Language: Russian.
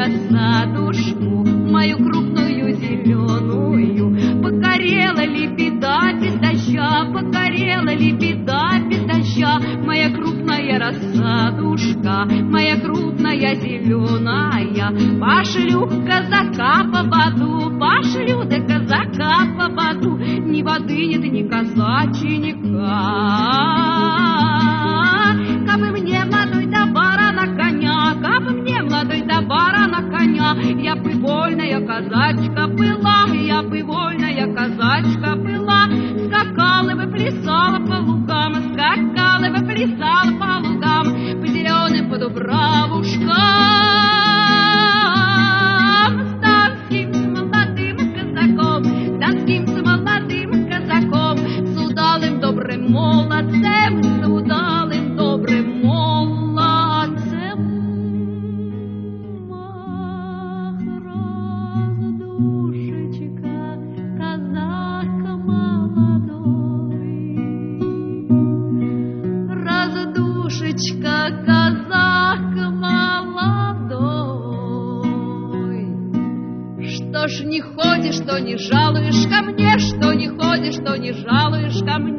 рассадушку, мою крупную зеленую. Покорела ли беда без дождя, покорела ли беда без дождя, моя крупная рассадушка, моя крупная зеленая. Пошлю казака по воду, пошлю до казака по воду, ни воды нет, ни казаченька. Кабы мне молодой да барана коня, кабы мне молодой да барана коня, я бы вольная казачка была, я бы вольная казачка была. Скакала бы, плясала по лугам, скакала бы, плясала по лугам, по зеленым по дубравушкам. С танским молодым казаком, с танским молодым казаком, с удалым добрым молодцем, с удалым добрым молодцем. Ах, раздушечка, казак молодой, раздушечка, казак молодой. Что ж не ходишь, что не жалуешь ко мне, что не ходишь, что не жалуешь ко мне?